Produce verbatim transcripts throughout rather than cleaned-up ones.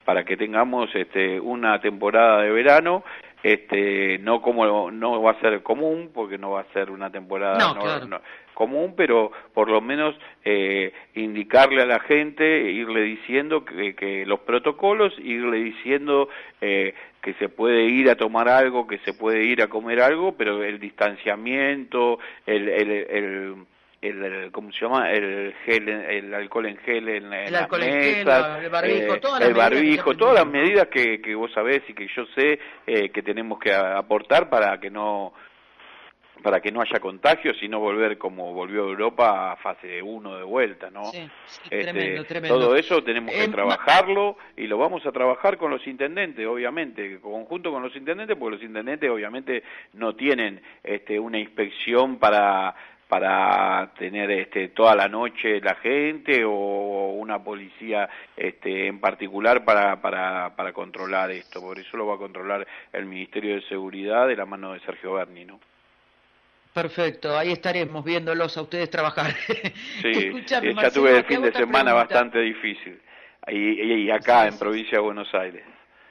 para que tengamos este, una temporada de verano. Este, no como no va a ser común, porque no va a ser una temporada No, no, claro. no, común, pero por lo menos eh, indicarle a la gente, irle diciendo que, que los protocolos, irle diciendo eh, que se puede ir a tomar algo, que se puede ir a comer algo, pero el distanciamiento, el, el, el el, el, ¿cómo se llama? El gel, el alcohol en gel en, en El las alcohol en gel, mesas, el barbijo, eh, todas las el medidas que ya barbijo, todas las aprendimos, ¿no? medidas que, que vos sabés y que yo sé eh, que tenemos que aportar para que no para que no haya contagios y no volver como volvió Europa a fase uno de vuelta, ¿no? Sí, sí, Este, tremendo, tremendo. todo eso tenemos que Eh, ma- trabajarlo y lo vamos a trabajar con los intendentes, obviamente, conjunto con los intendentes, porque los intendentes obviamente no tienen este, una inspección para para tener este, toda la noche la gente o una policía este, en particular para, para, para controlar esto, por eso lo va a controlar el Ministerio de Seguridad de la mano de Sergio Berni, ¿no? Perfecto, ahí estaremos viéndolos a ustedes trabajar. Sí, Escúchame, eh, ya tuve el Marcelo, te fin hago de otra semana pregunta. bastante difícil, y, y, y acá Sí, en sí, sí. provincia de Buenos Aires,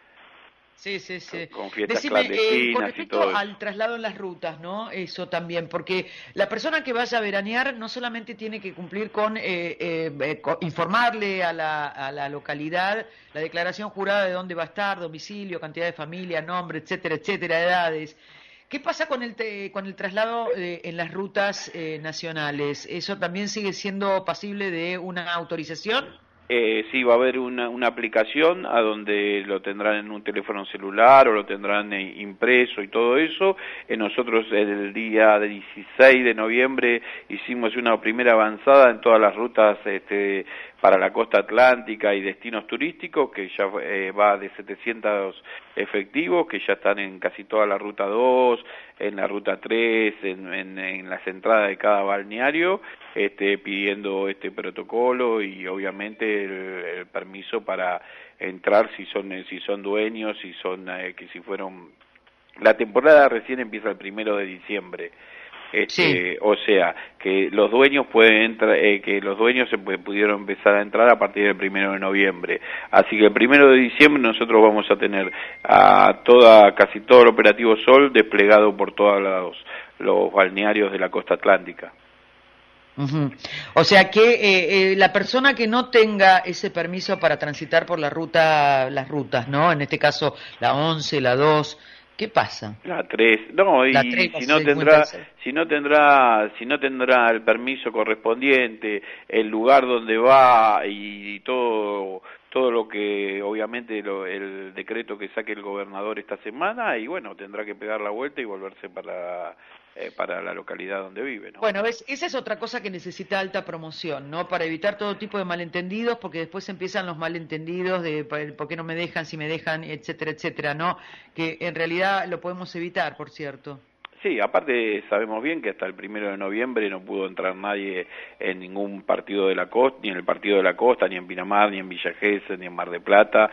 Sí, sí, con, sí. con fiestas Decime, eh, con clandestinas y respecto todo eso. al traslado en las rutas, ¿no? Eso también, porque la persona que vaya a veranear no solamente tiene que cumplir con eh, eh, eh, co- informarle a la, a la localidad la declaración jurada de dónde va a estar, domicilio, cantidad de familia, nombre, etcétera, etcétera, edades. ¿Qué pasa con el, te- con el traslado eh, en las rutas eh, nacionales? ¿Eso también sigue siendo pasible de una autorización? Eh, sí, va a haber una, una aplicación a donde lo tendrán en un teléfono celular o lo tendrán eh, impreso y todo eso. Eh, nosotros el día dieciséis de noviembre hicimos una primera avanzada en todas las rutas este, para la costa atlántica y destinos turísticos, que ya eh, va de setecientos efectivos, que ya están en casi toda la ruta dos, en la ruta tres, en, en, en las entradas de cada balneario, este, pidiendo este protocolo y obviamente el, el permiso para entrar si son si son dueños, si son eh, que si fueron. La temporada recién empieza el primero de diciembre. Sí. Este, o sea, que los dueños pueden entrar, eh, que los dueños se pudieron empezar a entrar a partir del primero de noviembre. Así que el primero de diciembre nosotros vamos a tener a toda, casi todo el operativo Sol desplegado por todos los, los balnearios de la costa atlántica. Ujú. O sea que eh, eh, la persona que no tenga ese permiso para transitar por la ruta, las rutas, ¿no? En este caso la once, la dos, ¿qué pasa? La tres, no, La y tres, la si no tendrá, cincuenta y seis. si no tendrá, si no tendrá el permiso correspondiente, el lugar donde va y todo, todo lo que, obviamente, lo, el decreto que saque el gobernador esta semana, y bueno, tendrá que pegar la vuelta y volverse para, eh, para la localidad donde vive, ¿no? Bueno, ves, esa es otra cosa que necesita alta promoción, ¿no? Para evitar todo tipo de malentendidos, porque después empiezan los malentendidos de por por qué no me dejan, si me dejan, etcétera, etcétera, ¿no? Que en realidad lo podemos evitar, por cierto. Sí, aparte sabemos bien que hasta el primero de noviembre no pudo entrar nadie en ningún partido de la costa, ni en el partido de la costa, ni en Pinamar, ni en Villa Gesell, ni en Mar del Plata,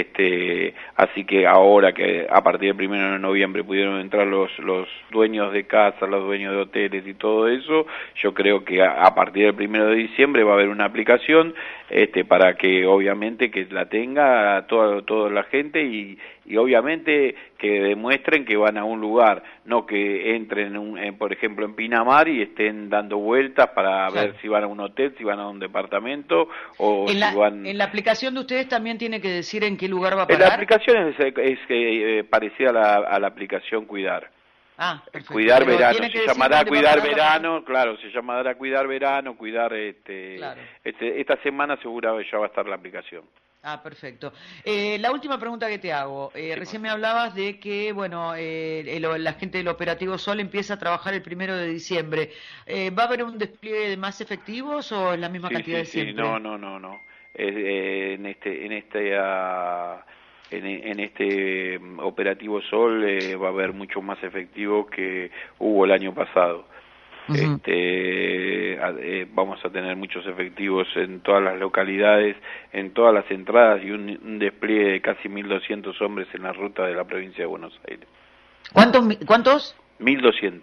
este, así que ahora que a partir del primero de noviembre pudieron entrar los, los dueños de casa, los dueños de hoteles y todo eso, yo creo que a, a partir del primero de diciembre va a haber una aplicación, este, para que obviamente que la tenga toda, toda la gente y, y obviamente que demuestren que van a un lugar, no que entren, en un, en, por ejemplo, en Pinamar y estén dando vueltas para ver Claro. si van a un hotel, si van a un departamento o En si la, van. en la aplicación de ustedes también tiene que decir en qué lugar va a Eh, La parar. aplicación es, es eh, parecida a la, a la aplicación Cuidar. Ah, perfecto. Cuidar Pero verano, tiene se que decir llamará dónde va a Cuidar parar la persona. verano, claro, se llamará Cuidar verano, Cuidar este, Claro. este esta semana seguro ya va a estar la aplicación. Ah, perfecto. Eh, la última pregunta que te hago. Eh, Sí, recién me Marcelo. hablabas de que, bueno, eh, el- la gente del operativo Sol empieza a trabajar el primero de diciembre. Eh, ¿va a haber un despliegue de más efectivos o es la misma Sí, cantidad sí, de sí, no, siempre? no, no, no. Eh, eh, en este, en este, ah, en, en este mm, operativo Sol eh, va a haber mucho más efectivo que hubo el año pasado. Ujú. Este, a- eh, vamos a tener muchos efectivos en todas las localidades, en todas las entradas y un, un despliegue de casi mil doscientos hombres en la ruta de la provincia de Buenos Aires. ¿Cuántos? mi- ¿Cuántos? mil doscientos.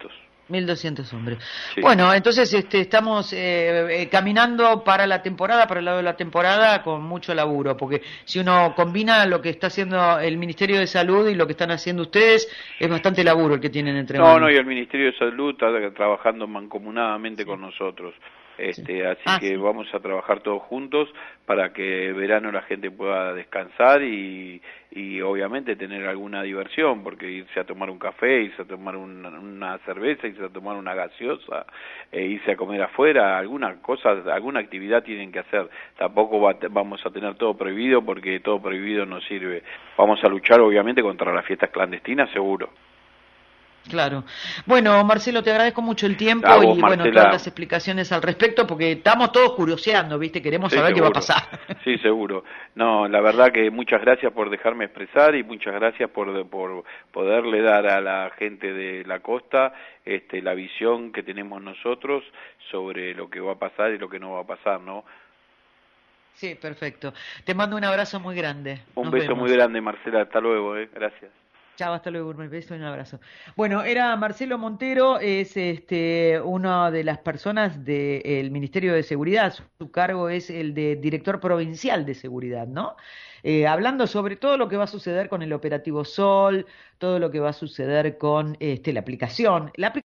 mil doscientos hombres. Sí. Bueno, entonces este, estamos eh, eh, caminando para la temporada, para el lado de la temporada, con mucho laburo, porque si uno combina lo que está haciendo el Ministerio de Salud y lo que están haciendo ustedes, es bastante laburo el que tienen entre No, manos. no, y el Ministerio de Salud está trabajando mancomunadamente Sí. con nosotros. Sí. Este, así Ah, que sí. vamos a trabajar todos juntos para que verano la gente pueda descansar y, y obviamente tener alguna diversión, porque irse a tomar un café, irse a tomar una, una cerveza, irse a tomar una gaseosa, e irse a comer afuera, alguna cosa, alguna actividad tienen que hacer. Tampoco va, vamos a tener todo prohibido porque todo prohibido no sirve. Vamos a luchar obviamente contra las fiestas clandestinas, seguro. Claro. Bueno, Marcelo, te agradezco mucho el tiempo A vos, y bueno, todas Marcela. las explicaciones al respecto, porque estamos todos curioseando, ¿viste? Queremos Sí, saber qué va a seguro. pasar. Sí, seguro. No, la verdad que muchas gracias por dejarme expresar y muchas gracias por, por poderle dar a la gente de la costa este, la visión que tenemos nosotros sobre lo que va a pasar y lo que no va a pasar, ¿no? Sí, perfecto. Te mando un abrazo muy grande. Un Nos beso muy vemos. grande, Marcela. Hasta luego, ¿eh? Gracias. Chao, hasta luego, un beso y un abrazo. Bueno, era Marcelo Montero, es este una de las personas del Ministerio de Seguridad, su, su cargo es el de director provincial de seguridad, ¿no? Eh, hablando sobre todo lo que va a suceder con el operativo Sol, todo lo que va a suceder con este, la aplicación. La